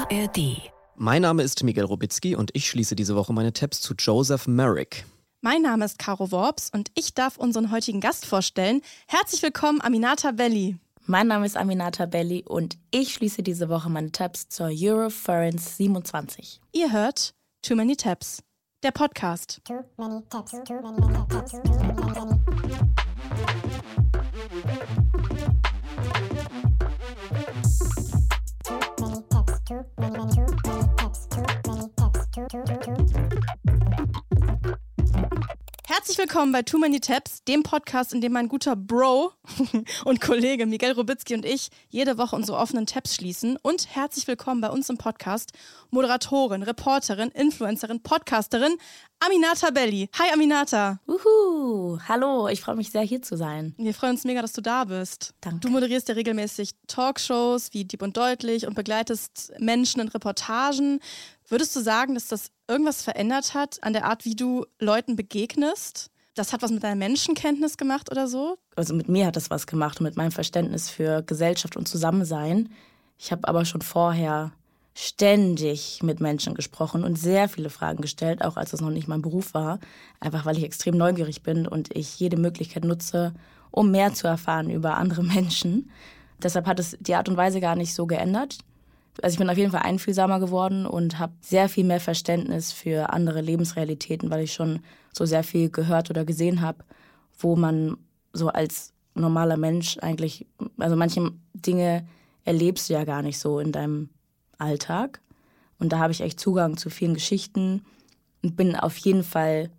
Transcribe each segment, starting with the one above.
ARD. Mein Name ist Miguel Robitzky und ich schließe diese Woche meine Tabs zu Joseph Merrick. Mein Name ist Caro Worps und ich darf unseren heutigen Gast vorstellen. Herzlich willkommen, Aminata Belli. Mein Name ist Aminata Belli und ich schließe diese Woche meine Tabs zur Eurofurence 27. Ihr hört Too Many Tabs, der Podcast. Too many tabs, too many tabs, too many. Herzlich willkommen bei Too Many Tabs, dem Podcast, in dem mein guter Bro und Kollege Miguel Robitzky und ich jede Woche unsere offenen Tabs schließen. Und herzlich willkommen bei uns im Podcast Moderatorin, Reporterin, Influencerin, Podcasterin Aminata Belli. Hi Aminata. Hallo, ich freue mich sehr, hier zu sein. Wir freuen uns mega, dass du da bist. Danke. Du moderierst ja regelmäßig Talkshows wie Dieb und Deutlich und begleitest Menschen in Reportagen. Würdest du sagen, dass das irgendwas verändert hat an der Art, wie du Leuten begegnest? Das hat was mit deiner Menschenkenntnis gemacht oder so? Also mit mir hat das was gemacht und mit meinem Verständnis für Gesellschaft und Zusammensein. Ich habe aber schon vorher ständig mit Menschen gesprochen und sehr viele Fragen gestellt, auch als es noch nicht mein Beruf war. Einfach weil ich extrem neugierig bin und ich jede Möglichkeit nutze, um mehr zu erfahren über andere Menschen. Deshalb hat es die Art und Weise gar nicht so geändert. Also ich bin auf jeden Fall einfühlsamer geworden und habe sehr viel mehr Verständnis für andere Lebensrealitäten, weil ich schon so sehr viel gehört oder gesehen habe, wo man so als normaler Mensch eigentlich, also manche Dinge erlebst du ja gar nicht so in deinem Alltag. Und da habe ich echt Zugang zu vielen Geschichten und bin auf jeden Fall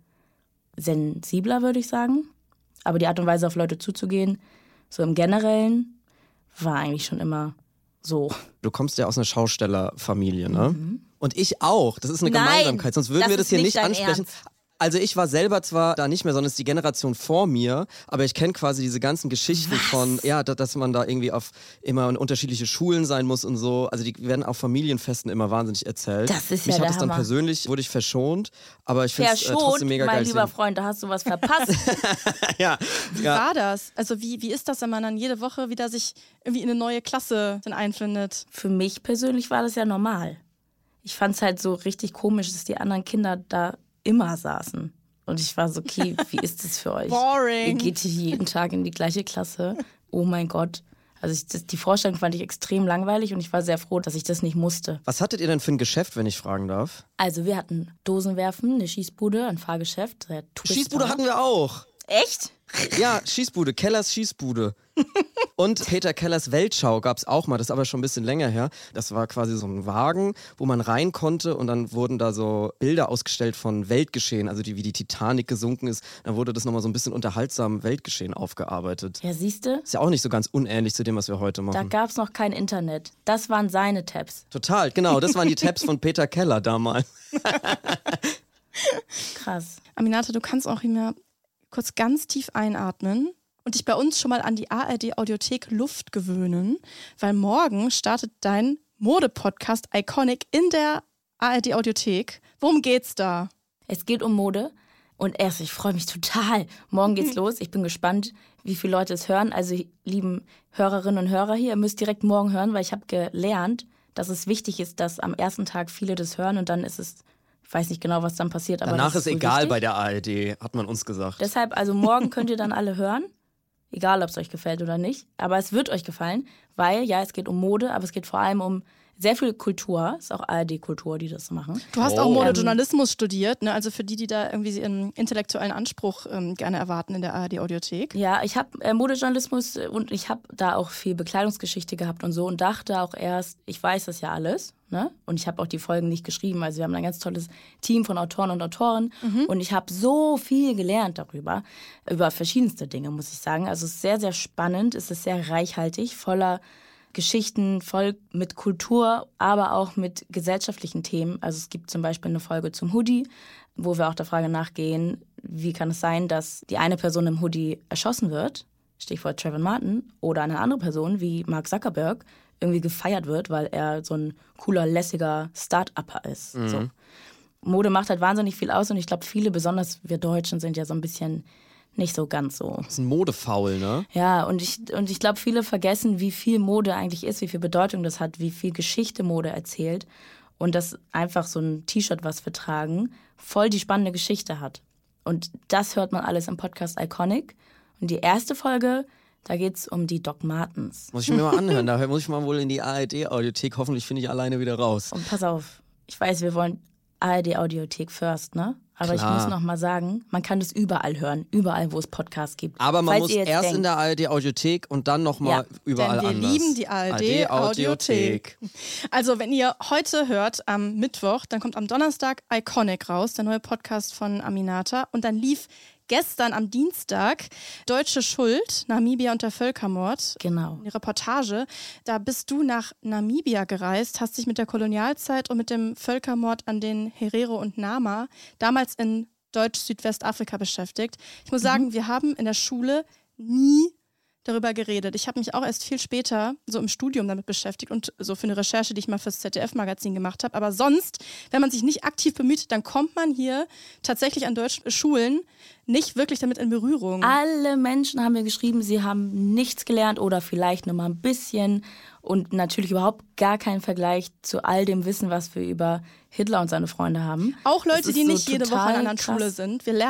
sensibler, würde ich sagen. Aber die Art und Weise, auf Leute zuzugehen, so im Generellen, war eigentlich schon immer so. Du kommst ja aus einer Schaustellerfamilie, ne? Mhm. Und ich auch. Das ist eine Gemeinsamkeit, sonst würden wir das hier nicht ansprechen. Ernst. Also ich war selber zwar da nicht mehr, sondern es ist die Generation vor mir, aber ich kenne quasi diese ganzen Geschichten von, ja, dass man da irgendwie immer in unterschiedliche Schulen sein muss und so. Also die werden auf Familienfesten immer wahnsinnig erzählt. Das ist ja Mich hat der es dann Hammer. persönlich, wurde ich verschont, aber ich finde es trotzdem Verschont, mega mein geil. lieber Freund, da hast du was verpasst. Ja. Wie war das? Also wie ist das, wenn man dann jede Woche wieder sich irgendwie in eine neue Klasse dann einfindet? Für mich persönlich war das ja normal. Ich fand es halt so richtig komisch, dass die anderen Kinder da immer saßen. Und ich war so, okay, wie ist das für euch? Boring. Ihr geht hier jeden Tag in die gleiche Klasse. Oh mein Gott. Also die Vorstellung fand ich extrem langweilig und ich war sehr froh, dass ich das nicht musste. Was hattet ihr denn für ein Geschäft, wenn ich fragen darf? Also wir hatten Dosenwerfen, eine Schießbude, ein Fahrgeschäft. Schießbude hatten wir auch. Echt? Ja, Schießbude, Kellers Schießbude. Und Peter Kellers Weltschau gab es auch mal, das ist aber schon ein bisschen länger her. Das war quasi so ein Wagen, wo man rein konnte und dann wurden da so Bilder ausgestellt von Weltgeschehen, also wie die Titanic gesunken ist. Dann wurde das nochmal so ein bisschen unterhaltsam Weltgeschehen aufgearbeitet. Ja, siehste? Ist ja auch nicht so ganz unähnlich zu dem, was wir heute machen. Da gab es noch kein Internet. Das waren seine Tabs. Total, genau, das waren die Tabs von Peter Keller damals. Krass. Aminata, du kannst auch immer kurz ganz tief einatmen und dich bei uns schon mal an die ARD-Audiothek Luft gewöhnen, weil morgen startet dein Mode-Podcast Iconic in der ARD-Audiothek. Worum geht's da? Es geht um Mode und ich freue mich total. Morgen geht's los. Ich bin gespannt, wie viele Leute es hören. Also, lieben Hörerinnen und Hörer hier, ihr müsst direkt morgen hören, weil ich habe gelernt, dass es wichtig ist, dass am ersten Tag viele das hören und dann ist es, ich weiß nicht genau, was dann passiert. Aber Danach das ist wohl egal wichtig. bei der ARD, hat man uns gesagt. Deshalb, also morgen könnt ihr dann alle hören. Egal, ob es euch gefällt oder nicht. Aber es wird euch gefallen, weil, ja, es geht um Mode, aber es geht vor allem um sehr viel Kultur. Es ist auch ARD-Kultur, die das machen. Du hast auch Modejournalismus studiert, ne? Also für die da irgendwie einen intellektuellen Anspruch gerne erwarten in der ARD-Audiothek. Ja, ich habe Modejournalismus und ich habe da auch viel Bekleidungsgeschichte gehabt und so und dachte auch erst, ich weiß das ja alles, ne? Und ich habe auch die Folgen nicht geschrieben. Also wir haben ein ganz tolles Team von Autoren und Autoren und ich habe so viel gelernt darüber, über verschiedenste Dinge, muss ich sagen. Also es ist sehr, sehr spannend, es ist sehr reichhaltig, voller Geschichten, voll mit Kultur, aber auch mit gesellschaftlichen Themen. Also es gibt zum Beispiel eine Folge zum Hoodie, wo wir auch der Frage nachgehen, wie kann es sein, dass die eine Person im Hoodie erschossen wird, Stichwort Trayvon Martin, oder eine andere Person wie Mark Zuckerberg irgendwie gefeiert wird, weil er so ein cooler, lässiger Start-Upper ist. So. Mode macht halt wahnsinnig viel aus und ich glaube, viele, besonders wir Deutschen, sind ja so ein bisschen nicht so ganz so. Das ist ein Modefaul, ne? Ja, und ich glaube, viele vergessen, wie viel Mode eigentlich ist, wie viel Bedeutung das hat, wie viel Geschichte Mode erzählt. Und dass einfach so ein T-Shirt, was wir tragen, voll die spannende Geschichte hat. Und das hört man alles im Podcast Iconic. Und die erste Folge, da geht es um die Doc Martens. Muss ich mir mal anhören, da muss ich mal wohl in die ARD-Audiothek, hoffentlich finde ich alleine wieder raus. Und pass auf, ich weiß, wir wollen ARD-Audiothek first, ne? Aber Klar. ich muss noch mal sagen, man kann das überall hören, überall, wo es Podcasts gibt. Aber man Falls muss ihr jetzt erst denkt, in der ARD-Audiothek und dann nochmal überall Denn wir anders. lieben die ARD-Audiothek. Also wenn ihr heute hört, am Mittwoch, dann kommt am Donnerstag Iconic raus, der neue Podcast von Aminata. Und dann lief gestern am Dienstag Deutsche Schuld, Namibia und der Völkermord. Genau. Die Reportage. Da bist du nach Namibia gereist, hast dich mit der Kolonialzeit und mit dem Völkermord an den Herero und Nama damals in Deutsch-Südwestafrika beschäftigt. Ich muss sagen, wir haben in der Schule nie darüber geredet. Ich habe mich auch erst viel später so im Studium damit beschäftigt und so für eine Recherche, die ich mal fürs ZDF-Magazin gemacht habe. Aber sonst, wenn man sich nicht aktiv bemüht, dann kommt man hier tatsächlich an deutschen Schulen nicht wirklich damit in Berührung. Alle Menschen haben mir geschrieben, sie haben nichts gelernt oder vielleicht nur mal ein bisschen und natürlich überhaupt gar keinen Vergleich zu all dem Wissen, was wir über Hitler und seine Freunde haben. Auch Leute, Das die ist nicht so jede Woche an einer total Schule krass. sind. Wir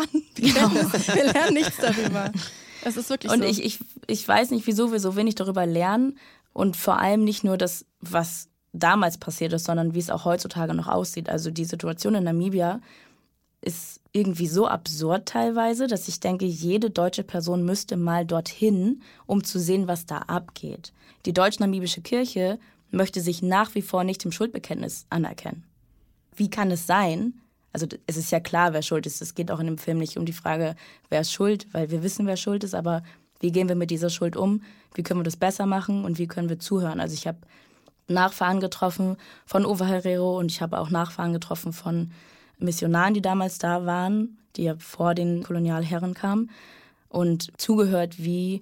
lernen nichts darüber. Das ist wirklich Und so. ich weiß nicht, wieso wir so wenig darüber lernen und vor allem nicht nur das, was damals passiert ist, sondern wie es auch heutzutage noch aussieht. Also die Situation in Namibia ist irgendwie so absurd teilweise, dass ich denke, jede deutsche Person müsste mal dorthin, um zu sehen, was da abgeht. Die deutsch-namibische Kirche möchte sich nach wie vor nicht im Schuldbekenntnis anerkennen. Wie kann es sein? Also es ist ja klar, wer schuld ist. Es geht auch in dem Film nicht um die Frage, wer ist schuld, weil wir wissen, wer schuld ist, aber wie gehen wir mit dieser Schuld um? Wie können wir das besser machen und wie können wir zuhören? Also ich habe Nachfahren getroffen von Ova Herero und ich habe auch Nachfahren getroffen von Missionaren, die damals da waren, die ja vor den Kolonialherren kamen und zugehört, wie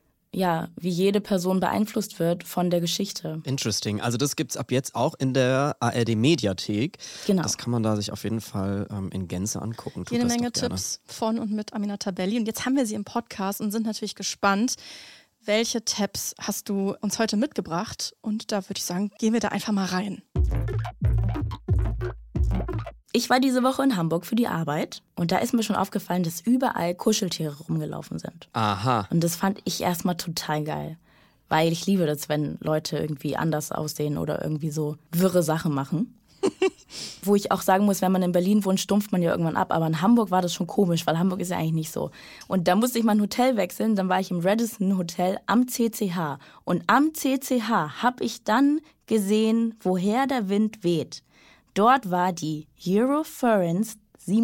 jede Person beeinflusst wird von der Geschichte. Interesting. Also das gibt's ab jetzt auch in der ARD-Mediathek. Genau. Das kann man da sich auf jeden Fall in Gänze angucken. Tut Jede das Menge doch gerne. Tipps von und mit Aminata Belli. Und jetzt haben wir sie im Podcast und sind natürlich gespannt, welche Tabs hast du uns heute mitgebracht? Und da würde ich sagen, gehen wir da einfach mal rein. Ich war diese Woche in Hamburg für die Arbeit und da ist mir schon aufgefallen, dass überall Kuscheltiere rumgelaufen sind. Aha. Und das fand ich erstmal total geil, weil ich liebe das, wenn Leute irgendwie anders aussehen oder irgendwie so wirre Sachen machen. Wo ich auch sagen muss, wenn man in Berlin wohnt, stumpft man ja irgendwann ab. Aber in Hamburg war das schon komisch, weil Hamburg ist ja eigentlich nicht so. Und da musste ich mein Hotel wechseln, dann war ich im Radisson Hotel am CCH. Und am CCH habe ich dann gesehen, woher der Wind weht. Dort war die Eurofurence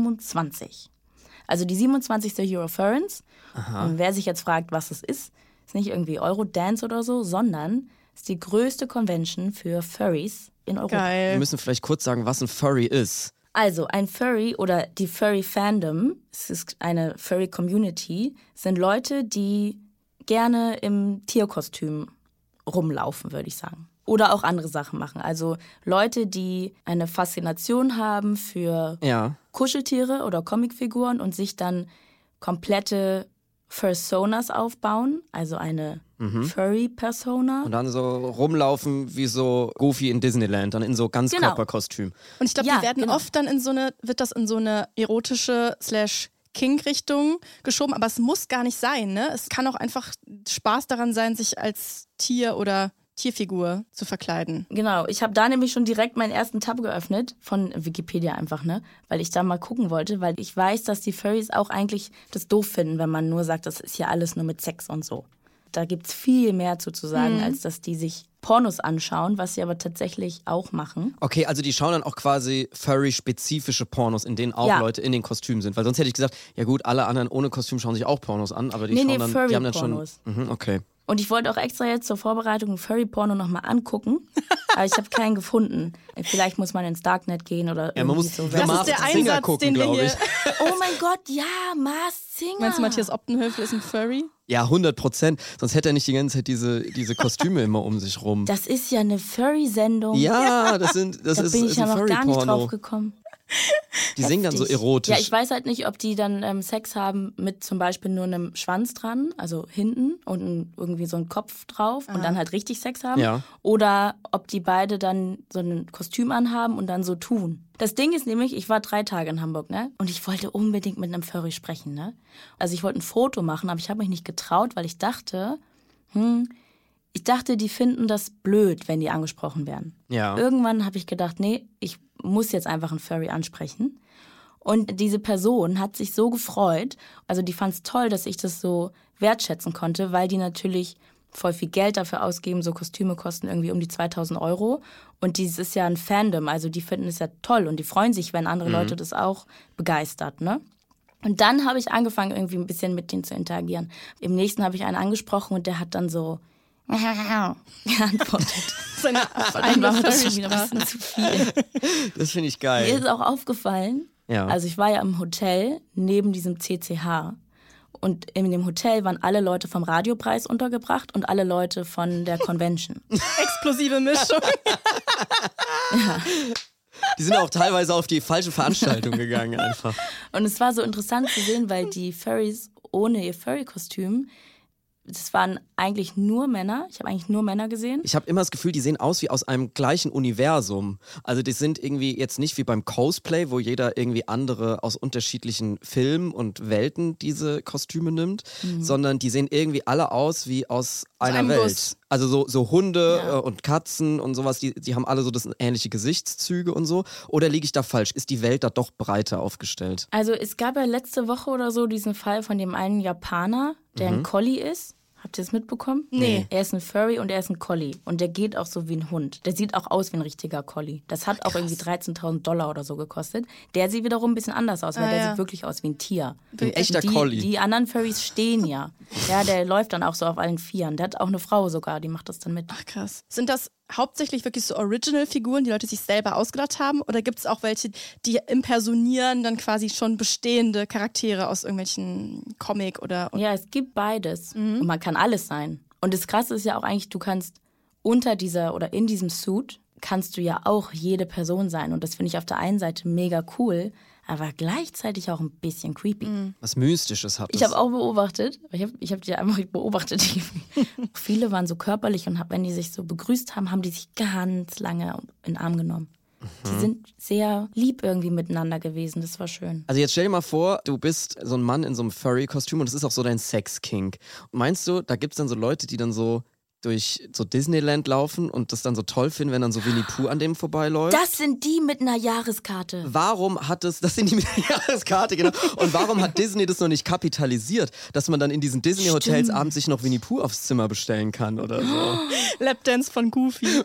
27. Also die 27. Eurofurence. Und wer sich jetzt fragt, was es ist nicht irgendwie Eurodance oder so, sondern ist die größte Convention für Furries in Europa. Wir Geil. müssen vielleicht kurz sagen, was ein Furry ist. Also ein Furry oder die Furry Fandom, es ist eine Furry Community, sind Leute, die gerne im Tierkostüm rumlaufen, würde ich sagen. Oder auch andere Sachen machen. Also Leute, die eine Faszination haben für Ja. Kuscheltiere oder Comicfiguren und sich dann komplette Fursonas aufbauen, also eine Furry-Persona. Und dann so rumlaufen wie so Goofy in Disneyland, dann in so Ganzkörperkostüm. Und ich glaube, Ja, die werden genau. oft dann wird das in so eine erotische /King-Richtung geschoben, aber es muss gar nicht sein, ne? Es kann auch einfach Spaß daran sein, sich als Tier oder Tierfigur zu verkleiden. Genau, ich habe da nämlich schon direkt meinen ersten Tab geöffnet, von Wikipedia einfach, ne? Weil ich da mal gucken wollte, weil ich weiß, dass die Furries auch eigentlich das doof finden, wenn man nur sagt, das ist ja alles nur mit Sex und so. Da gibt's viel mehr zu sagen, als dass die sich Pornos anschauen, was sie aber tatsächlich auch machen. Okay, also die schauen dann auch quasi Furry-spezifische Pornos, in denen auch Ja. Leute in den Kostümen sind. Weil sonst hätte ich gesagt, ja gut, alle anderen ohne Kostüm schauen sich auch Pornos an, aber die schauen dann, die haben dann schon. Furry-Pornos. Okay. Und ich wollte auch extra jetzt zur Vorbereitung ein Furry-Porno nochmal angucken, aber ich habe keinen gefunden. Vielleicht muss man ins Darknet gehen oder Ja, man irgendwie muss so. The Das Masked ist der Singer Einsatz, gucken, den wir glaube hier... ich. Oh mein Gott, ja, Masked Singer. Meinst du, Matthias Optenhövel ist ein Furry? Ja, 100%. Sonst hätte er nicht die ganze Zeit diese Kostüme immer um sich rum. Das ist ja eine Furry-Sendung. Ja, das da ist bin ich ein ja noch gar nicht drauf Furry-Porno. gekommen. Die singen dann so erotisch. Ja, ich weiß halt nicht, ob die dann Sex haben mit zum Beispiel nur einem Schwanz dran, also hinten und irgendwie so einen Kopf drauf und dann halt richtig Sex haben. Ja. Oder ob die beide dann so ein Kostüm anhaben und dann so tun. Das Ding ist nämlich, ich war 3 Tage in Hamburg, ne? Und ich wollte unbedingt mit einem Furry sprechen, ne? Also ich wollte ein Foto machen, aber ich habe mich nicht getraut, weil ich dachte, die finden das blöd, wenn die angesprochen werden. Ja. Irgendwann habe ich gedacht, nee, ich muss jetzt einfach einen Furry ansprechen. Und diese Person hat sich so gefreut, also die fand es toll, dass ich das so wertschätzen konnte, weil die natürlich voll viel Geld dafür ausgeben, so Kostüme kosten irgendwie um die 2.000 €. Und dieses ist ja ein Fandom, also die finden es ja toll und die freuen sich, wenn andere Leute das auch begeistert, ne? Und dann habe ich angefangen, irgendwie ein bisschen mit denen zu interagieren. Im nächsten habe ich einen angesprochen und der hat dann so geantwortet. Seine Einmal war das schon wieder ein bisschen zu viel. Das finde ich Mir geil. ist auch aufgefallen, Ja. also ich war ja im Hotel neben diesem CCH und in dem Hotel waren alle Leute vom Radiopreis untergebracht und alle Leute von der Convention. explosive Mischung. Die sind auch teilweise auf die falsche Veranstaltung gegangen einfach. Und es war so interessant zu sehen, weil die Furries ohne ihr Furry-Kostüm, das waren eigentlich nur Männer. Ich habe eigentlich nur Männer gesehen. Ich habe immer das Gefühl, die sehen aus wie aus einem gleichen Universum. Also die sind irgendwie jetzt nicht wie beim Cosplay, wo jeder irgendwie andere aus unterschiedlichen Filmen und Welten diese Kostüme nimmt, sondern die sehen irgendwie alle aus wie aus einer einem Welt. Guss. Also so Hunde und Katzen und sowas, die haben alle so das ähnliche Gesichtszüge und so. Oder liege ich da falsch? Ist die Welt da doch breiter aufgestellt? Also es gab ja letzte Woche oder so diesen Fall von dem einen Japaner, der ein Collie ist. Habt ihr das mitbekommen? Nee. Er ist ein Furry und er ist ein Collie. Und der geht auch so wie ein Hund. Der sieht auch aus wie ein richtiger Collie. Das hat auch irgendwie $13.000 oder so gekostet. Der sieht wiederum ein bisschen anders aus, weil der sieht wirklich aus wie ein Tier. Ein echter die, Collie. Die anderen Furries stehen ja. Ja, der läuft dann auch so auf allen Vieren. Der hat auch eine Frau sogar, die macht das dann mit. Ach krass. Sind das hauptsächlich wirklich so Original-Figuren, die Leute sich selber ausgedacht haben? Oder gibt es auch welche, die impersonieren dann quasi schon bestehende Charaktere aus irgendwelchen Comic oder... Ja, es gibt beides. Und man kann alles sein. Und das Krasse ist ja auch eigentlich, du kannst unter dieser oder in diesem Suit kannst du ja auch jede Person sein. Und das finde ich auf der einen Seite mega cool, aber gleichzeitig auch ein bisschen creepy. Was Mystisches hat Ich habe auch beobachtet, ich hab die einfach beobachtet, viele waren so körperlich und wenn die sich so begrüßt haben, haben die sich ganz lange in den Arm genommen. Die sind sehr lieb irgendwie miteinander gewesen, das war schön. Also jetzt stell dir mal vor, du bist so ein Mann in so einem Furry-Kostüm und das ist auch so dein Sex-Kink. Meinst du, da gibt es dann so Leute, die dann so durch so Disneyland laufen und das dann so toll finden, wenn dann so Winnie Pooh an dem vorbeiläuft? Das sind die mit einer Jahreskarte. Warum hat das sind die mit der Jahreskarte, genau. Und warum hat Disney das noch nicht kapitalisiert, dass man dann in diesen Disney-Hotels Stimmt. abends sich noch Winnie Pooh aufs Zimmer bestellen kann oder so? Lapdance von Goofy.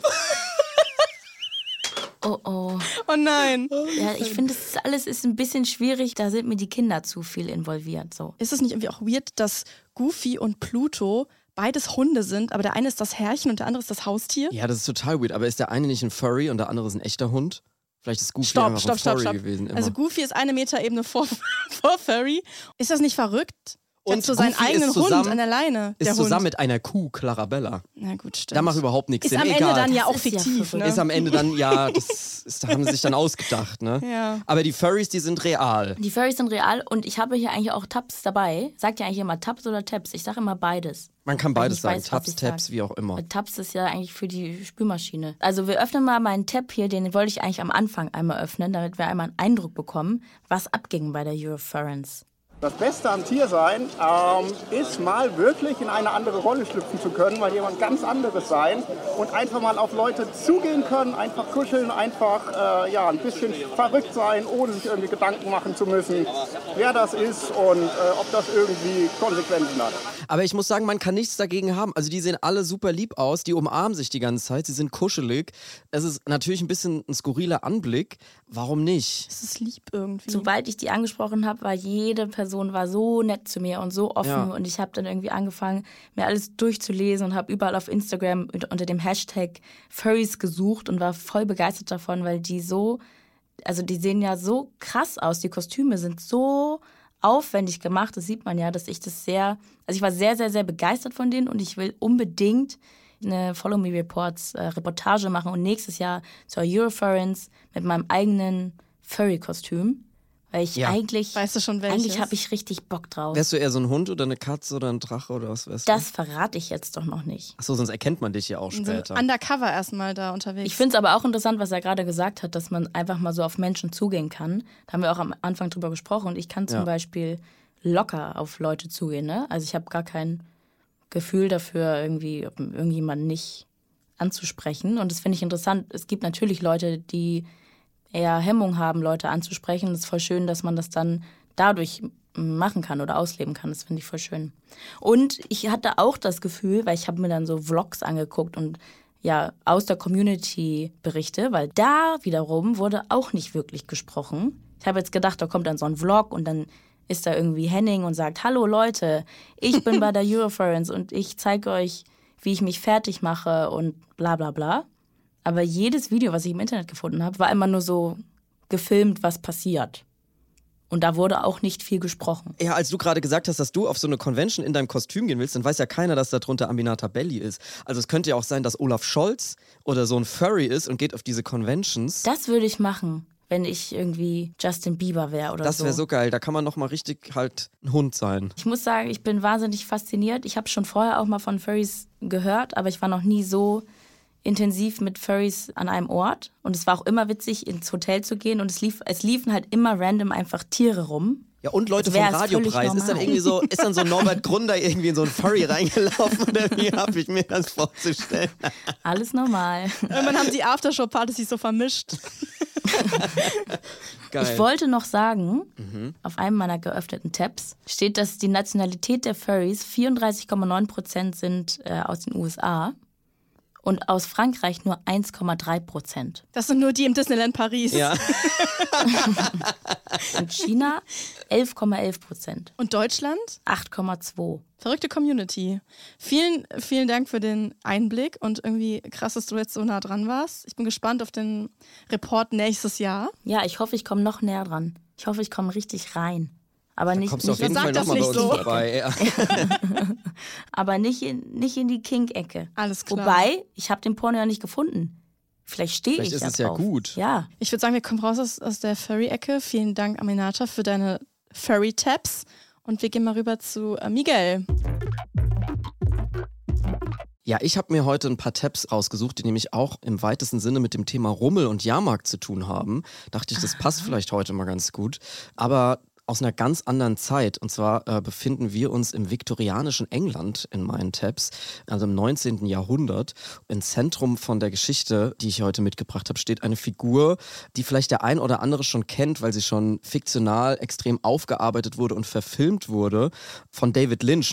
Oh oh. Oh nein. Ja, ich finde, das alles ist ein bisschen schwierig. Da sind mir die Kinder zu viel involviert. So. Ist es nicht irgendwie auch weird, dass Goofy und Pluto beides Hunde sind, aber der eine ist das Herrchen und der andere ist das Haustier? Ja, das ist total weird. Aber ist der eine nicht ein Furry und der andere ist ein echter Hund? Vielleicht ist Goofy Stopp, einfach stopp, ein stopp, Furry stopp. gewesen. Immer. Also Goofy ist eine Metaebene vor Furry. Ist das nicht verrückt? Und Hat so seinen Goofy ist eigenen zusammen- Hund an der Leine. ist der zusammen Hund. mit einer Kuh, Clarabella. Na gut, stimmt. Da macht überhaupt nichts Ist Sinn. am Ende Egal. dann ja auch Das ist ja fiktiv, verrückt. ne? Ist am Ende dann, ja, das haben sie sich dann ausgedacht, ne? Ja. Aber die Furries, die sind real. Die Furries sind real und ich habe hier eigentlich auch Tabs dabei. Sagt ja eigentlich immer Tabs oder Tabs? Ich sage immer beides. Man kann Weil beides ich sagen, weiß, was Tabs, ich Tabs, sag. wie auch immer. Mit Tabs ist ja eigentlich für die Spülmaschine. Also wir öffnen mal meinen Tab hier, den wollte ich eigentlich am Anfang einmal öffnen, damit wir einmal einen Eindruck bekommen, was abging bei der Eurofurence. Das Beste am Tiersein ist mal wirklich in eine andere Rolle schlüpfen zu können, mal jemand ganz anderes sein und einfach mal auf Leute zugehen können, einfach kuscheln, einfach ein bisschen verrückt sein, ohne sich irgendwie Gedanken machen zu müssen, wer das ist und ob das irgendwie Konsequenzen hat. Aber ich muss sagen, man kann nichts dagegen haben. Also die sehen alle super lieb aus, die umarmen sich die ganze Zeit, sie sind kuschelig. Es ist natürlich ein bisschen ein skurriler Anblick. Warum nicht? Das ist lieb irgendwie. Sobald ich die angesprochen habe, war jede Person war so nett zu mir und so offen. Ja. Und ich habe dann irgendwie angefangen, mir alles durchzulesen und habe überall auf Instagram unter dem Hashtag Furries gesucht und war voll begeistert davon, weil die die sehen ja so krass aus. Die Kostüme sind so aufwendig gemacht. Das sieht man ja, dass ich ich war sehr, sehr, sehr begeistert von denen und ich will unbedingt eine Follow Me Reports Reportage machen und nächstes Jahr zur Eurofurence mit meinem eigenen Furry-Kostüm. Weil ich eigentlich Weißt du schon welches? Eigentlich habe ich richtig Bock drauf. Wärst du eher so ein Hund oder eine Katze oder ein Drache oder was wärst du? Das verrate ich jetzt doch noch nicht. Achso, sonst erkennt man dich ja auch sind später. undercover erstmal da unterwegs. Ich finde es aber auch interessant, was er gerade gesagt hat, dass man einfach mal so auf Menschen zugehen kann. Da haben wir auch am Anfang drüber gesprochen. Und ich kann zum Beispiel locker auf Leute zugehen. Ne? Also ich habe gar kein Gefühl dafür, irgendwie irgendjemanden nicht anzusprechen. Und das finde ich interessant. Es gibt natürlich Leute, die eher Hemmung haben, Leute anzusprechen. Es ist voll schön, dass man das dann dadurch machen kann oder ausleben kann. Das finde ich voll schön. Und ich hatte auch das Gefühl, weil ich habe mir dann so Vlogs angeguckt und ja, aus der Community Berichte, weil da wiederum wurde auch nicht wirklich gesprochen. Ich habe jetzt gedacht, da kommt dann so ein Vlog und dann ist da irgendwie Henning und sagt, hallo Leute, ich bin bei der Eurofurence und ich zeige euch, wie ich mich fertig mache und bla bla bla. Aber jedes Video, was ich im Internet gefunden habe, war immer nur so gefilmt, was passiert. Und da wurde auch nicht viel gesprochen. Ja, als du gerade gesagt hast, dass du auf so eine Convention in deinem Kostüm gehen willst, dann weiß ja keiner, dass da drunter Aminata Belli ist. Also es könnte ja auch sein, dass Olaf Scholz oder so ein Furry ist und geht auf diese Conventions. Das würde ich machen, wenn ich irgendwie Justin Bieber wäre oder so. Das wäre so geil, da kann man nochmal richtig halt ein Hund sein. Ich muss sagen, ich bin wahnsinnig fasziniert. Ich habe schon vorher auch mal von Furries gehört, aber ich war noch nie so intensiv mit Furries an einem Ort. Und es war auch immer witzig, ins Hotel zu gehen. Und es liefen halt immer random einfach Tiere rum. Ja, und Leute vom Radiopreis. Ist dann irgendwie so, ist dann so Norbert Grunder irgendwie in so ein Furry reingelaufen oder wie habe ich mir das vorzustellen? Alles normal. Irgendwann haben die Aftershow-Partys sich so vermischt. Geil. Ich wollte noch sagen, auf einem meiner geöffneten Tabs steht, dass die Nationalität der Furries 34,9% sind aus den USA. Und aus Frankreich nur 1,3%. Das sind nur die im Disneyland Paris. Ja. Und China 11,11%. Und Deutschland? 8,2%. Verrückte Community. Vielen, vielen Dank für den Einblick und irgendwie krass, dass du jetzt so nah dran warst. Ich bin gespannt auf den Report nächstes Jahr. Ja, ich hoffe, ich komme noch näher dran. Ich hoffe, ich komme richtig rein. Aber nicht, Kommst du auf jeden sag Fall das nochmal bei nicht uns so. vorbei. Ja. aber nicht in die Kink-Ecke. Alles klar. Wobei, ich habe den Porno ja nicht gefunden. Vielleicht stehe ich Vielleicht ist ja es ja drauf. gut. Ja. Ich würde sagen, wir kommen raus aus der Furry-Ecke. Vielen Dank, Aminata, für deine Furry-Tabs. Und wir gehen mal rüber zu Miguel. Ja, ich habe mir heute ein paar Tabs rausgesucht, die nämlich auch im weitesten Sinne mit dem Thema Rummel und Jahrmarkt zu tun haben. Dachte ich, das passt vielleicht heute mal ganz gut. Aber aus einer ganz anderen Zeit. Und zwar befinden wir uns im viktorianischen England in meinen Tabs, also im 19. Jahrhundert. Im Zentrum von der Geschichte, die ich heute mitgebracht habe, steht eine Figur, die vielleicht der ein oder andere schon kennt, weil sie schon fiktional extrem aufgearbeitet wurde und verfilmt wurde, von David Lynch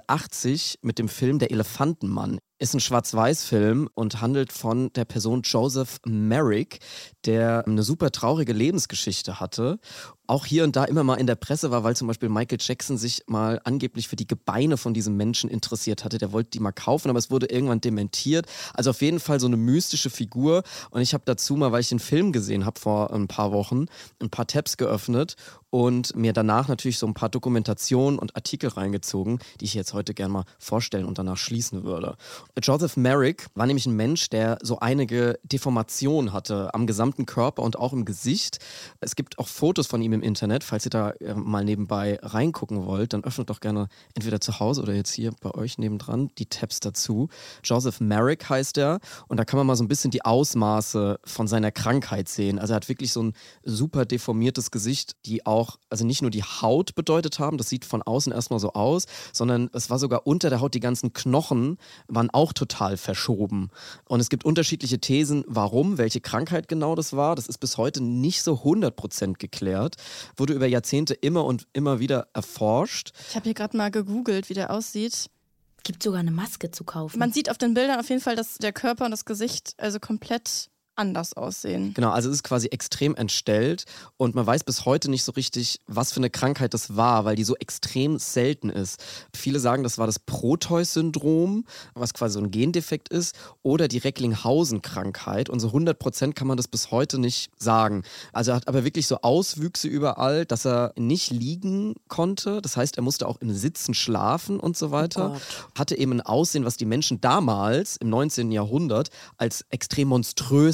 1980 mit dem Film Der Elefantenmann. Ist ein Schwarz-Weiß-Film und handelt von der Person Joseph Merrick, der eine super traurige Lebensgeschichte hatte. Auch hier und da immer mal in der Presse war, weil zum Beispiel Michael Jackson sich mal angeblich für die Gebeine von diesem Menschen interessiert hatte. Der wollte die mal kaufen, aber es wurde irgendwann dementiert. Also auf jeden Fall so eine mystische Figur. Und ich habe dazu mal, weil ich den Film gesehen habe vor ein paar Wochen, ein paar Tabs geöffnet und mir danach natürlich so ein paar Dokumentationen und Artikel reingezogen, die ich jetzt heute gerne mal vorstellen und danach schließen würde. Joseph Merrick war nämlich ein Mensch, der so einige Deformationen hatte am gesamten Körper und auch im Gesicht. Es gibt auch Fotos von ihm im Internet, falls ihr da mal nebenbei reingucken wollt, dann öffnet doch gerne entweder zu Hause oder jetzt hier bei euch nebendran die Tabs dazu. Joseph Merrick heißt er und da kann man mal so ein bisschen die Ausmaße von seiner Krankheit sehen. Also er hat wirklich so ein super deformiertes Gesicht, die auch, also nicht nur die Haut bedeutet haben, das sieht von außen erstmal so aus, sondern es war sogar unter der Haut, die ganzen Knochen waren auch total verschoben. Und es gibt unterschiedliche Thesen, warum, welche Krankheit genau das war. Das ist bis heute nicht so 100% geklärt. Wurde über Jahrzehnte immer und immer wieder erforscht. Ich habe hier gerade mal gegoogelt, wie der aussieht. Gibt sogar eine Maske zu kaufen. Man sieht auf den Bildern auf jeden Fall, dass der Körper und das Gesicht also komplett anders aussehen. Genau, also es ist quasi extrem entstellt und man weiß bis heute nicht so richtig, was für eine Krankheit das war, weil die so extrem selten ist. Viele sagen, das war das Proteus-Syndrom, was quasi so ein Gendefekt ist, oder die Recklinghausen-Krankheit und so 100% kann man das bis heute nicht sagen. Also er hat aber wirklich so Auswüchse überall, dass er nicht liegen konnte, das heißt, er musste auch im Sitzen schlafen und so weiter. Hatte eben ein Aussehen, was die Menschen damals im 19. Jahrhundert als extrem monströs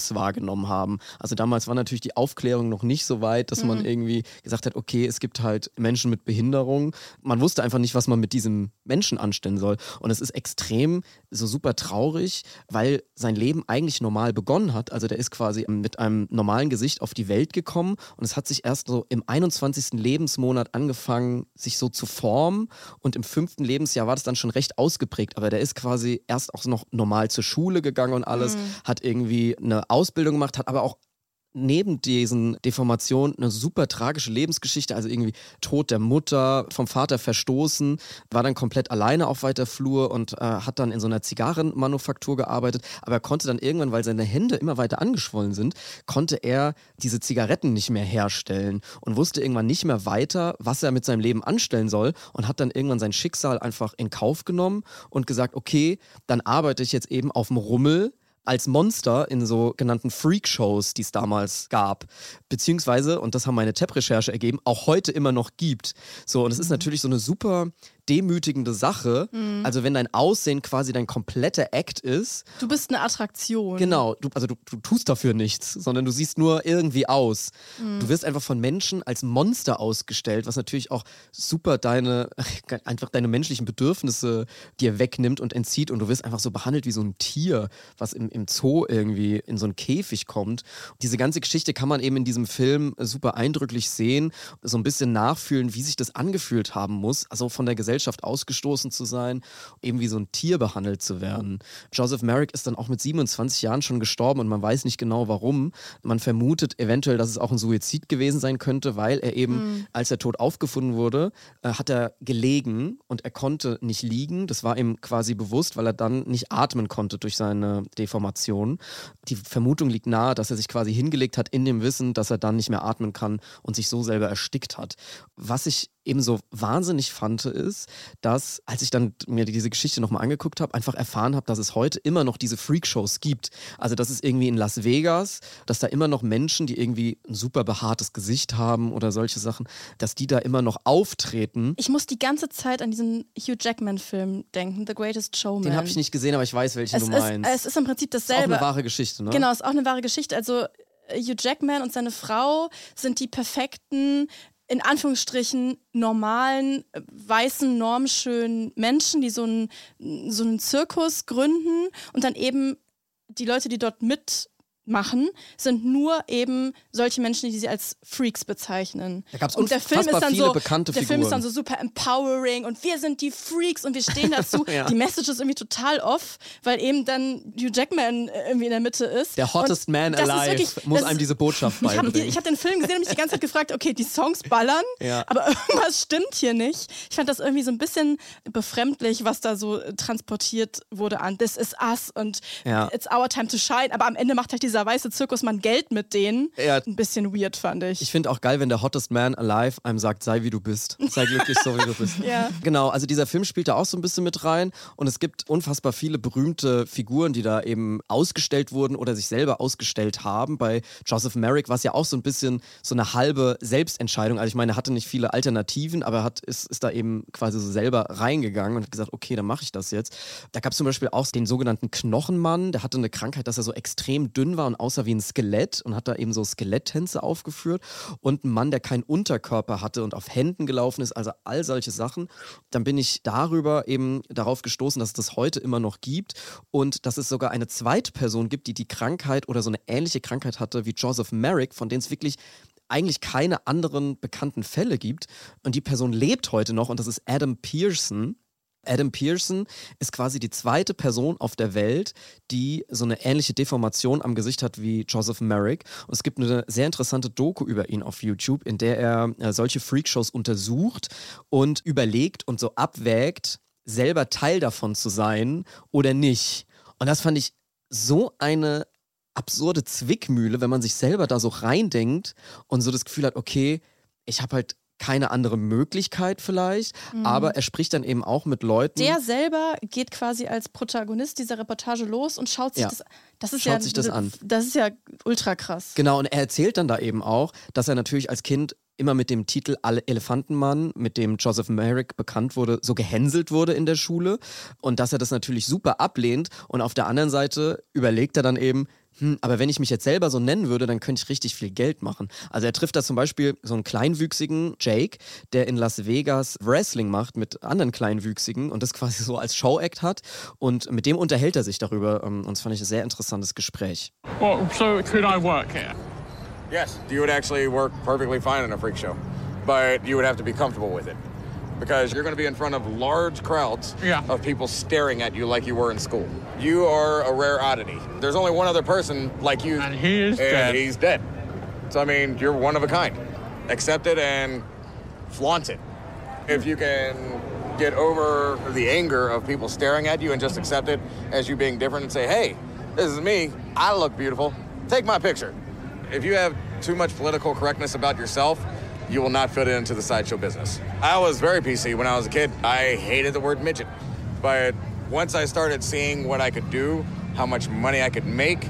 Krebs wahrgenommen haben. Also damals war natürlich die Aufklärung noch nicht so weit, dass man irgendwie gesagt hat, okay, es gibt halt Menschen mit Behinderung. Man wusste einfach nicht, was man mit diesem Menschen anstellen soll. Und es ist extrem so super traurig, weil sein Leben eigentlich normal begonnen hat. Also der ist quasi mit einem normalen Gesicht auf die Welt gekommen und es hat sich erst so im 21. Lebensmonat angefangen, sich so zu formen und im 5. Lebensjahr war das dann schon recht ausgeprägt. Aber der ist quasi erst auch noch normal zur Schule gegangen und alles, hat irgendwie eine Ausbildung gemacht, hat aber auch neben diesen Deformationen eine super tragische Lebensgeschichte, also irgendwie Tod der Mutter, vom Vater verstoßen, war dann komplett alleine auf weiter Flur und hat dann in so einer Zigarrenmanufaktur gearbeitet, aber er konnte dann irgendwann, weil seine Hände immer weiter angeschwollen sind, konnte er diese Zigaretten nicht mehr herstellen und wusste irgendwann nicht mehr weiter, was er mit seinem Leben anstellen soll und hat dann irgendwann sein Schicksal einfach in Kauf genommen und gesagt, okay, dann arbeite ich jetzt eben auf dem Rummel als Monster in sogenannten Freak-Shows, die es damals gab. Beziehungsweise, und das haben meine TEP-Recherche ergeben, auch heute immer noch gibt. So, und es ist natürlich so eine super demütigende Sache. Also wenn dein Aussehen quasi dein kompletter Act ist. Du bist eine Attraktion. Genau, du tust dafür nichts, sondern du siehst nur irgendwie aus. Du wirst einfach von Menschen als Monster ausgestellt, was natürlich auch super einfach deine menschlichen Bedürfnisse dir wegnimmt und entzieht und du wirst einfach so behandelt wie so ein Tier, was im Zoo irgendwie in so einen Käfig kommt. Diese ganze Geschichte kann man eben in diesem Film super eindrücklich sehen, so ein bisschen nachfühlen, wie sich das angefühlt haben muss, also von der Gesellschaft ausgestoßen zu sein, eben wie so ein Tier behandelt zu werden. Joseph Merrick ist dann auch mit 27 Jahren schon gestorben und man weiß nicht genau warum. Man vermutet eventuell, dass es auch ein Suizid gewesen sein könnte, weil er eben, als er tot aufgefunden wurde, hat er gelegen und er konnte nicht liegen. Das war ihm quasi bewusst, weil er dann nicht atmen konnte durch seine Deformation. Die Vermutung liegt nahe, dass er sich quasi hingelegt hat in dem Wissen, dass er dann nicht mehr atmen kann und sich so selber erstickt hat. Was ich eben so wahnsinnig fand, ist, dass, als ich dann mir diese Geschichte nochmal angeguckt habe, einfach erfahren habe, dass es heute immer noch diese Freakshows gibt. Also das ist irgendwie in Las Vegas, dass da immer noch Menschen, die irgendwie ein super behaartes Gesicht haben oder solche Sachen, dass die da immer noch auftreten. Ich muss die ganze Zeit an diesen Hugh Jackman-Film denken, The Greatest Showman. Den habe ich nicht gesehen, aber ich weiß, welchen du meinst. Es ist im Prinzip dasselbe. Ist auch eine wahre Geschichte, ne? Genau, ist auch eine wahre Geschichte. Also Hugh Jackman und seine Frau sind die perfekten, in Anführungsstrichen normalen, weißen, normschönen Menschen, die so einen Zirkus gründen und dann eben die Leute, die dort mitmachen, sind nur eben solche Menschen, die sie als Freaks bezeichnen. Da gab es unfassbar viele bekannte Figuren. Der Film ist dann so super empowering und wir sind die Freaks und wir stehen dazu. Ja. Die Message ist irgendwie total off, weil eben dann Hugh Jackman irgendwie in der Mitte ist. Der hottest und man alive muss einem diese Botschaft beibringen. Ich habe den Film gesehen und mich die ganze Zeit gefragt, okay, die Songs ballern, aber irgendwas stimmt hier nicht. Ich fand das irgendwie so ein bisschen befremdlich, was da so transportiert wurde an This is us und It's our time to shine, aber am Ende macht halt dieser weiße Zirkusmann Geld mit denen. Ja. Ein bisschen weird, fand ich. Ich finde auch geil, wenn der hottest man alive einem sagt, sei wie du bist. Sei glücklich, so wie du bist. Ja. Genau, also dieser Film spielt da auch so ein bisschen mit rein und es gibt unfassbar viele berühmte Figuren, die da eben ausgestellt wurden oder sich selber ausgestellt haben. Bei Joseph Merrick war es ja auch so ein bisschen so eine halbe Selbstentscheidung. Also ich meine, er hatte nicht viele Alternativen, aber er ist da eben quasi so selber reingegangen und hat gesagt, okay, dann mache ich das jetzt. Da gab es zum Beispiel auch den sogenannten Knochenmann, der hatte eine Krankheit, dass er so extrem dünn war und aussah wie ein Skelett und hat da eben so Skeletttänze aufgeführt und ein Mann, der keinen Unterkörper hatte und auf Händen gelaufen ist, also all solche Sachen. Dann bin ich darüber eben darauf gestoßen, dass es das heute immer noch gibt und dass es sogar eine zweite Person gibt, die die Krankheit oder so eine ähnliche Krankheit hatte wie Joseph Merrick, von denen es wirklich eigentlich keine anderen bekannten Fälle gibt. Und die Person lebt heute noch und das ist Adam Pearson. Adam Pearson ist quasi die zweite Person auf der Welt, die so eine ähnliche Deformation am Gesicht hat wie Joseph Merrick. Und es gibt eine sehr interessante Doku über ihn auf YouTube, in der er solche Freakshows untersucht und überlegt und so abwägt, selber Teil davon zu sein oder nicht. Und das fand ich so eine absurde Zwickmühle, wenn man sich selber da so reindenkt und so das Gefühl hat, okay, ich habe halt keine andere Möglichkeit vielleicht, aber er spricht dann eben auch mit Leuten. Der selber geht quasi als Protagonist dieser Reportage los und schaut sich das an. Das ist ja ultra krass. Genau, und er erzählt dann da eben auch, dass er natürlich als Kind immer mit dem Titel Elefantenmann, mit dem Joseph Merrick bekannt wurde, so gehänselt wurde in der Schule und dass er das natürlich super ablehnt und auf der anderen Seite überlegt er dann eben, Aber wenn ich mich jetzt selber so nennen würde, dann könnte ich richtig viel Geld machen. Also er trifft da zum Beispiel so einen kleinwüchsigen Jake, der in Las Vegas Wrestling macht mit anderen Kleinwüchsigen und das quasi so als Show-Act hat. Und mit dem unterhält er sich darüber. Und das fand ich ein sehr interessantes Gespräch. Well, so could I work here? Yes, you would actually work perfectly fine in a freak show. But you would have to be comfortable with it. Because you're going to be in front of large crowds of people staring at you like you were in school. You are a rare oddity. There's only one other person like you. And he is dead. He's dead. So, I mean, you're one of a kind. Accept it and flaunt it. If you can get over the anger of people staring at you and just accept it as you being different and say, hey, this is me. I look beautiful. Take my picture. If you have too much political correctness about yourself, you will not fit into the sideshow business. I was very PC when I was a kid. I hated the word midget. But once I started seeing what I could do, how much money I could make,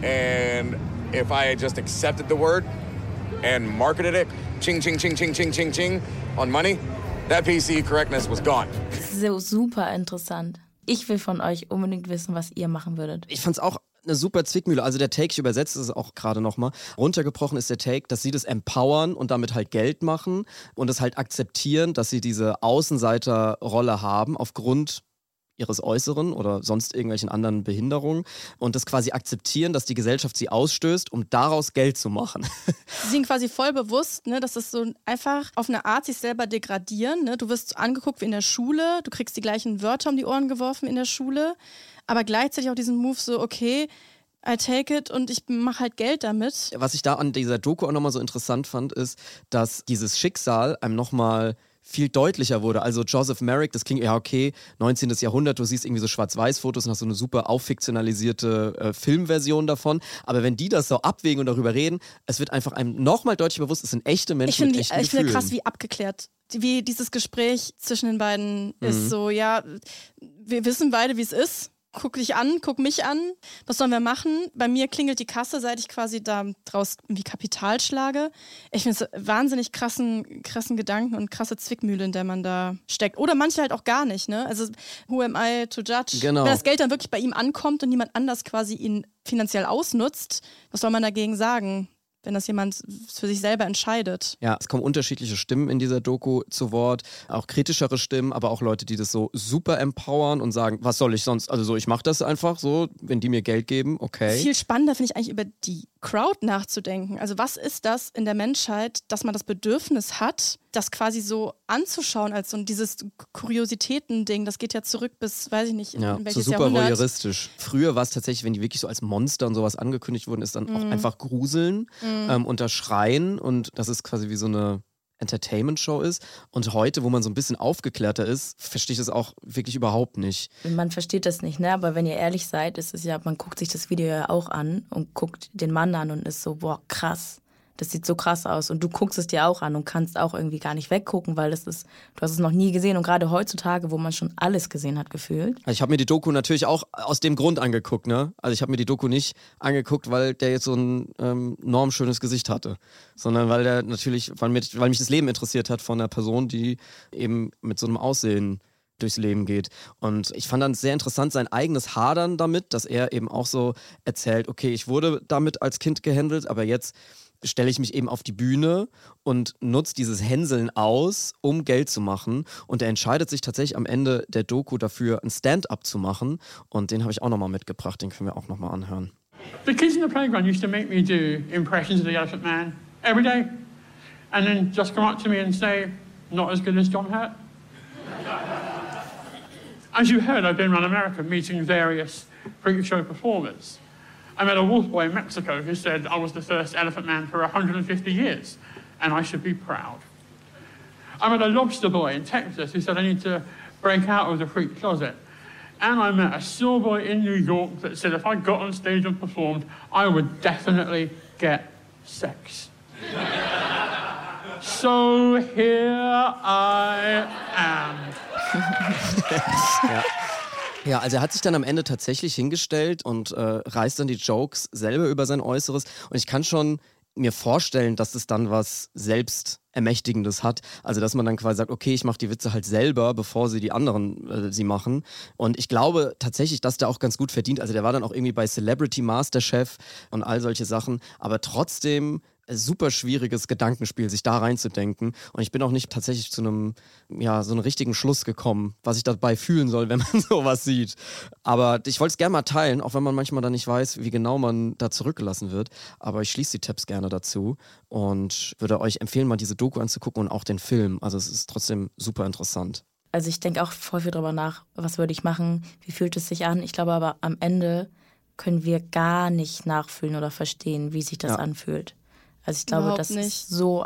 and if I had just accepted the word and marketed it, ching, ching, ching, ching, ching, ching, ching, on money, that PC correctness was gone. So super interessant. Ich will von euch unbedingt wissen, was ihr machen würdet. Ich fand's auch eine super Zwickmühle. Also der Take, ich übersetze es auch gerade nochmal, runtergebrochen ist der Take, dass sie das empowern und damit halt Geld machen und es halt akzeptieren, dass sie diese Außenseiterrolle haben aufgrund ihres Äußeren oder sonst irgendwelchen anderen Behinderungen und das quasi akzeptieren, dass die Gesellschaft sie ausstößt, um daraus Geld zu machen. Sie sind quasi voll bewusst, ne, dass das so einfach auf eine Art sich selber degradieren. Ne? Du wirst angeguckt wie in der Schule, du kriegst die gleichen Wörter um die Ohren geworfen in der Schule, aber gleichzeitig auch diesen Move so, okay, I take it und ich mache halt Geld damit. Was ich da an dieser Doku auch nochmal so interessant fand, ist, dass dieses Schicksal einem nochmal viel deutlicher wurde. Also Joseph Merrick, das klingt ja okay, 19. Jahrhundert, du siehst irgendwie so Schwarz-Weiß-Fotos und hast so eine super auffiktionalisierte Filmversion davon. Aber wenn die das so abwägen und darüber reden, es wird einfach einem nochmal deutlich bewusst, es sind echte Menschen mit echten Gefühlen. Ich finde krass, wie abgeklärt, wie dieses Gespräch zwischen den beiden ist. So, ja, wir wissen beide, wie es ist. Guck dich an, guck mich an, was sollen wir machen? Bei mir klingelt die Kasse, seit ich quasi da draus wie Kapital schlage. Ich finde es wahnsinnig krassen Gedanken und krasse Zwickmühle, in der man da steckt. Oder manche halt auch gar nicht, ne? Also who am I to judge? Genau. Wenn das Geld dann wirklich bei ihm ankommt und niemand anders quasi ihn finanziell ausnutzt, was soll man dagegen sagen? Wenn das jemand für sich selber entscheidet. Ja, es kommen unterschiedliche Stimmen in dieser Doku zu Wort, auch kritischere Stimmen, aber auch Leute, die das so super empowern und sagen, was soll ich sonst, also so, ich mache das einfach so, wenn die mir Geld geben, okay. Viel spannender finde ich eigentlich über die Crowd nachzudenken. Also was ist das in der Menschheit, dass man das Bedürfnis hat, das quasi so anzuschauen als so dieses Kuriositäten-Ding, das geht ja zurück bis, weiß ich nicht, in welches so super Jahrhundert. Voyeuristisch. Früher war es tatsächlich, wenn die wirklich so als Monster und sowas angekündigt wurden, ist dann auch einfach gruseln und das Schreien und das ist quasi wie so eine Entertainment-Show ist. Und heute, wo man so ein bisschen aufgeklärter ist, verstehe ich das auch wirklich überhaupt nicht. Man versteht das nicht, ne? Aber wenn ihr ehrlich seid, ist es ja, man guckt sich das Video ja auch an und guckt den Mann an und ist so, boah, krass. Das sieht so krass aus. Und du guckst es dir auch an und kannst auch irgendwie gar nicht weggucken, weil das ist, du hast es noch nie gesehen. Und gerade heutzutage, wo man schon alles gesehen hat, gefühlt. Also ich habe mir die Doku natürlich auch aus dem Grund angeguckt, ne? Also ich habe mir die Doku nicht angeguckt, weil der jetzt so ein normschönes Gesicht hatte, sondern weil der natürlich, weil mich das Leben interessiert hat von einer Person, die eben mit so einem Aussehen durchs Leben geht. Und ich fand dann sehr interessant sein eigenes Hadern damit, dass er eben auch so erzählt, okay, ich wurde damit als Kind gehandelt, aber jetzt stelle ich mich eben auf die Bühne und nutze dieses Hänseln aus, um Geld zu machen. Und er entscheidet sich tatsächlich am Ende der Doku dafür, ein Stand-up zu machen. Und den habe ich auch nochmal mitgebracht, den können wir auch nochmal anhören. The kids in the playground used to make me do impressions of the Elephant Man every day. And then just come up to me and say, not as good as John Hurt. As you heard, I've been around America meeting various freak show performers. I met a wolf boy in Mexico who said I was the first Elephant Man for 150 years, and I should be proud. I met a lobster boy in Texas who said I need to break out of the freak closet. And I met a saw boy in New York that said if I got on stage and performed, I would definitely get sex. So here I am. Ja. Ja, also er hat sich dann am Ende tatsächlich hingestellt und reißt dann die Jokes selber über sein Äußeres. Und ich kann schon mir vorstellen, dass es dann was Ermächtigendes hat. Also dass man dann quasi sagt, okay, ich mache die Witze halt selber, bevor sie die anderen sie machen. Und ich glaube tatsächlich, dass der auch ganz gut verdient. Also der war dann auch irgendwie bei Celebrity Masterchef und all solche Sachen. Aber trotzdem super schwieriges Gedankenspiel, sich da reinzudenken. Und ich bin auch nicht tatsächlich zu einem, ja, so einem richtigen Schluss gekommen, was ich dabei fühlen soll, wenn man sowas sieht. Aber ich wollte es gerne mal teilen, auch wenn man manchmal dann nicht weiß, wie genau man da zurückgelassen wird. Aber ich schließe die Tabs gerne dazu und würde euch empfehlen, mal diese Doku anzugucken und auch den Film. Also es ist trotzdem super interessant. Also ich denke auch voll viel drüber nach, was würde ich machen, wie fühlt es sich an. Ich glaube aber am Ende können wir gar nicht nachfühlen oder verstehen, wie sich das anfühlt. Also ich glaube, Überhaupt dass nicht. es so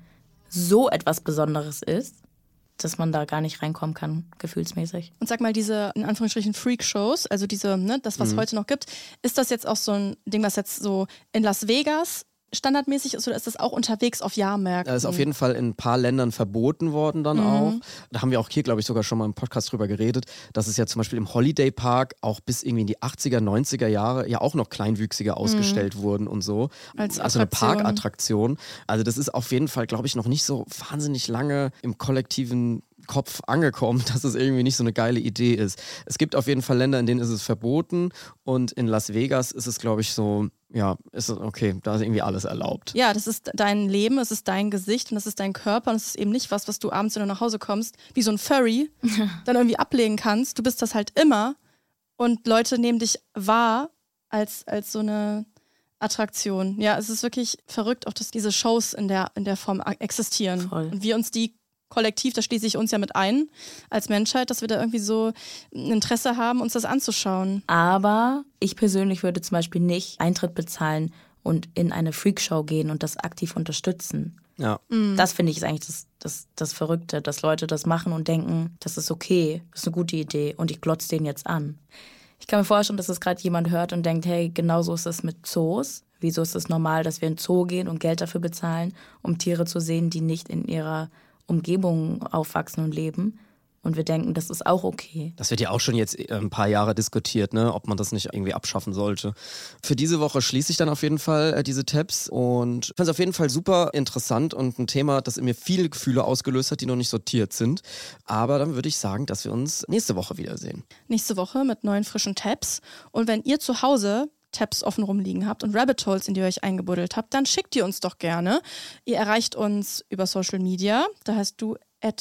etwas Besonderes ist, dass man da gar nicht reinkommen kann, gefühlsmäßig. Und sag mal, diese, in Anführungsstrichen, Freak-Shows, also diese, ne, das, was heute noch gibt, ist das jetzt auch so ein Ding, was jetzt so in Las Vegas standardmäßig ist, oder ist das auch unterwegs auf Jahrmärkten? Das ist auf jeden Fall in ein paar Ländern verboten worden dann auch. Da haben wir auch hier, glaube ich, sogar schon mal im Podcast drüber geredet, dass es ja zum Beispiel im Holiday Park auch bis irgendwie in die 80er, 90er Jahre ja auch noch Kleinwüchsige ausgestellt wurden und so. Als also eine Attraktion. Parkattraktion. Also das ist auf jeden Fall, glaube ich, noch nicht so wahnsinnig lange im kollektiven Kopf angekommen, dass es irgendwie nicht so eine geile Idee ist. Es gibt auf jeden Fall Länder, in denen ist es verboten und in Las Vegas ist es, glaube ich, so, ja, ist es okay, da ist irgendwie alles erlaubt. Ja, das ist dein Leben, es ist dein Gesicht und das ist dein Körper und es ist eben nicht was du abends, wenn du nach Hause kommst, wie so ein Furry, dann irgendwie ablegen kannst. Du bist das halt immer und Leute nehmen dich wahr als so eine Attraktion. Ja, es ist wirklich verrückt, auch dass diese Shows in der Form existieren. Voll. Und wir uns die kollektiv, da schließe ich uns ja mit ein, als Menschheit, dass wir da irgendwie so ein Interesse haben, uns das anzuschauen. Aber ich persönlich würde zum Beispiel nicht Eintritt bezahlen und in eine Freakshow gehen und das aktiv unterstützen. Ja. Das finde ich ist eigentlich das Verrückte, dass Leute das machen und denken, das ist okay, das ist eine gute Idee und ich glotze den jetzt an. Ich kann mir vorstellen, dass das gerade jemand hört und denkt, hey, genauso ist es mit Zoos. Wieso ist es normal, dass wir in den Zoo gehen und Geld dafür bezahlen, um Tiere zu sehen, die nicht in ihrer Umgebung aufwachsen und leben? Und wir denken, das ist auch okay. Das wird ja auch schon jetzt ein paar Jahre diskutiert, ne? Ob man das nicht irgendwie abschaffen sollte. Für diese Woche schließe ich dann auf jeden Fall diese Tabs und fand es auf jeden Fall super interessant und ein Thema, das in mir viele Gefühle ausgelöst hat, die noch nicht sortiert sind. Aber dann würde ich sagen, dass wir uns nächste Woche wiedersehen. Nächste Woche mit neuen frischen Tabs. Und wenn ihr zu Hause Tabs offen rumliegen habt und Rabbit Holes, in die ihr euch eingebuddelt habt, dann schickt ihr uns doch gerne. Ihr erreicht uns über Social Media. Da heißt du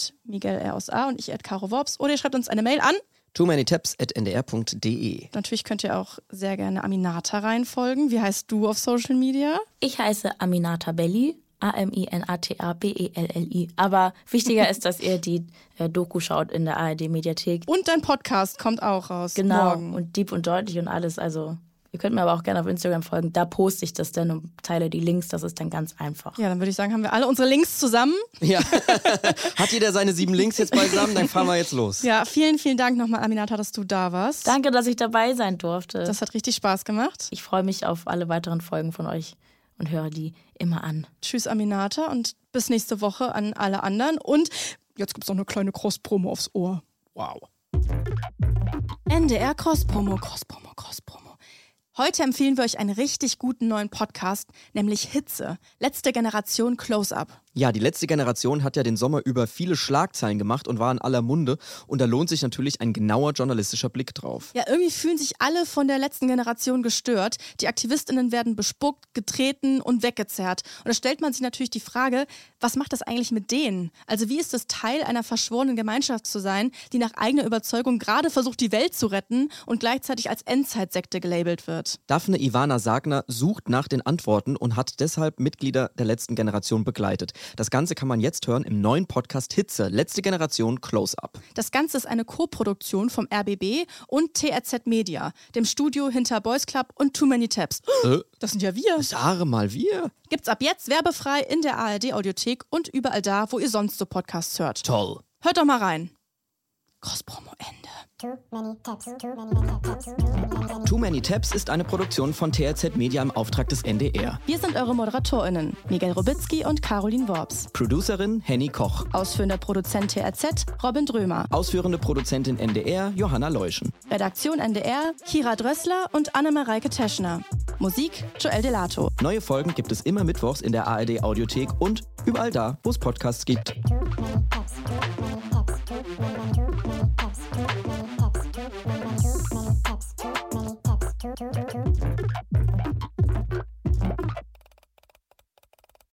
@MiguelR und ich @Caro Worps. Oder ihr schreibt uns eine Mail an toomanytabs@ndr.de. Natürlich könnt ihr auch sehr gerne Aminata reinfolgen. Wie heißt du auf Social Media? Ich heiße Aminata Belli, AMINATA-BELLI. Aber wichtiger ist, dass ihr die Doku schaut in der ARD-Mediathek. Und dein Podcast kommt auch raus. Genau, Morgen. und Deep und Deutlich und alles. Also ihr könnt mir aber auch gerne auf Instagram folgen. Da poste ich das dann und teile die Links. Das ist dann ganz einfach. Ja, dann würde ich sagen, haben wir alle unsere Links zusammen. Ja. Hat jeder seine 7 Links jetzt beisammen? Dann fahren wir jetzt los. Ja, vielen, vielen Dank nochmal, Aminata, dass du da warst. Danke, dass ich dabei sein durfte. Das hat richtig Spaß gemacht. Ich freue mich auf alle weiteren Folgen von euch und höre die immer an. Tschüss, Aminata, und bis nächste Woche an alle anderen. Und jetzt gibt es noch eine kleine Cross-Promo aufs Ohr. Wow. NDR Cross-Promo. Heute empfehlen wir euch einen richtig guten neuen Podcast, nämlich Hitze. Letzte Generation Close-Up. Ja, die letzte Generation hat ja den Sommer über viele Schlagzeilen gemacht und war in aller Munde. Und da lohnt sich natürlich ein genauer journalistischer Blick drauf. Ja, irgendwie fühlen sich alle von der letzten Generation gestört. Die AktivistInnen werden bespuckt, getreten und weggezerrt. Und da stellt man sich natürlich die Frage, was macht das eigentlich mit denen? Also wie ist es, Teil einer verschworenen Gemeinschaft zu sein, die nach eigener Überzeugung gerade versucht, die Welt zu retten und gleichzeitig als Endzeitsekte gelabelt wird? Daphne Ivana Sagner sucht nach den Antworten und hat deshalb Mitglieder der letzten Generation begleitet. Das Ganze kann man jetzt hören im neuen Podcast Hitze, letzte Generation Close-Up. Das Ganze ist eine Co-Produktion vom RBB und TRZ Media, dem Studio hinter Boys Club und Too Many Tabs. Das sind ja wir. Sage mal wir. Gibt's ab jetzt werbefrei in der ARD-Audiothek und überall da, wo ihr sonst so Podcasts hört. Toll. Hört doch mal rein. Cross-Promo Ende. Too many tabs, too many tabs, too many tabs. Too Many Tabs ist eine Produktion von TRZ Media im Auftrag des NDR. Wir sind eure ModeratorInnen, Miguel Robitzky und Caroline Worps. Producerin Henny Koch. Ausführender Produzent TRZ, Robin Drömer. Ausführende Produzentin NDR Johanna Leuschen. Redaktion NDR, Kira Drössler und Anne-Mareike Teschner. Musik Joel Delato. Neue Folgen gibt es immer mittwochs in der ARD Audiothek und überall da, wo es Podcasts gibt. Too many tabs.